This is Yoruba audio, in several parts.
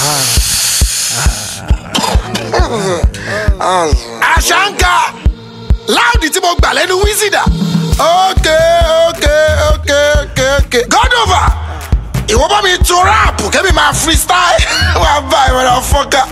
Àṣàǹkà láòdì tí mo gbà lẹ́nu wíṣídà. Okay. God over. Ìwọ bá mi tún ráàpù kẹ́mi máa freestyle. Wà á bá ìwọ̀n fọ́ká.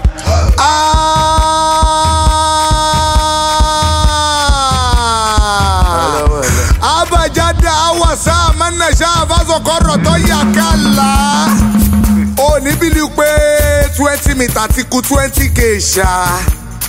Abajada awasa manasha vasokoro tó yà kálá. Ó ní bílí pé 20 mítà ti kù 20k ṣá.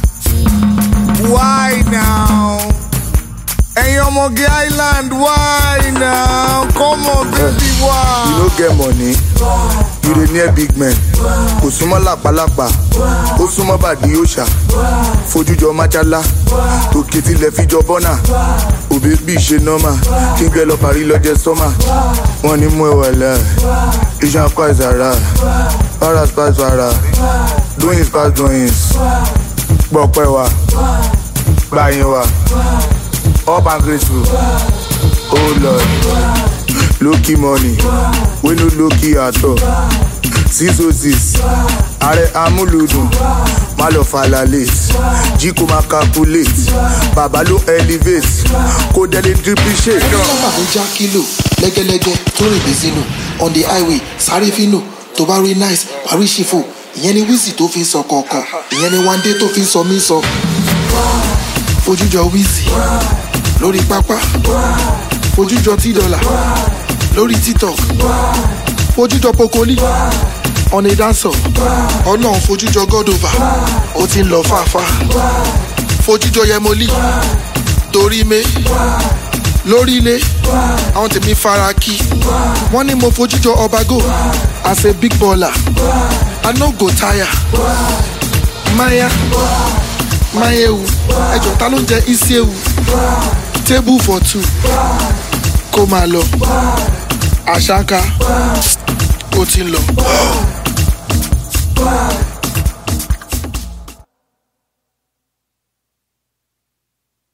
Why now? Ẹ̀yin ọmọge Island, why now? Come on baby, why? You no get money, you dey near big men. Kò súnmọ́ làpálàpá, ó súnmọ́ bàdí òòṣà. Fojújọ májálá, tòkè tilẹ̀ fi jọ bọ́nà. Òbí bí ṣe nọ́mà, kí n gẹ lọ parí lọ́jọ́ sọ́mà. Wọ́n ní mú ẹwà lẹ̀, iṣan apá ìsàrà. Para spice para, doings pass doings. Gbọ̀pẹ̀ wà, gbàyìn wà. Up and graceful, oh Lord. Low-key money, we no low-key at all. 606, ààrẹ amúlùdùn, má lọ fàlà late. Jí kò máa calculate, bàbá ló elevate, kò délé triple shake. Ọlọ́pàá tó já kílò, lẹ́gẹ́lẹ́gẹ́ tó rìn dé sínú. On the highway, sáré fínù, tó bá rí nice, parí ṣìfò. Ìyẹn ni Wizzy tó fi ń sọ kọ̀ọ̀kan, ìyẹn ni Wande tó fi ń sọ mí sọ. Fojújọ Wizzy lórí pápá, fojújọ T-Dollar lórí TikTok, fojújọ Pokoli on a dancer, ọlọ́run fojújọ God over, ó ti ń lọ fàáfàá, fojújọ Yẹmọlí torí mé lórí ilé, àwọn tèmi fara kí, wọ́n ní mo fojújọ Obago as a big baller, I no go tire, Mayewu, ẹjọ́ ta ló ń jẹ Isiewu, table for two, kó máa lọ, Àṣàǹkà, ó ti ń lọ.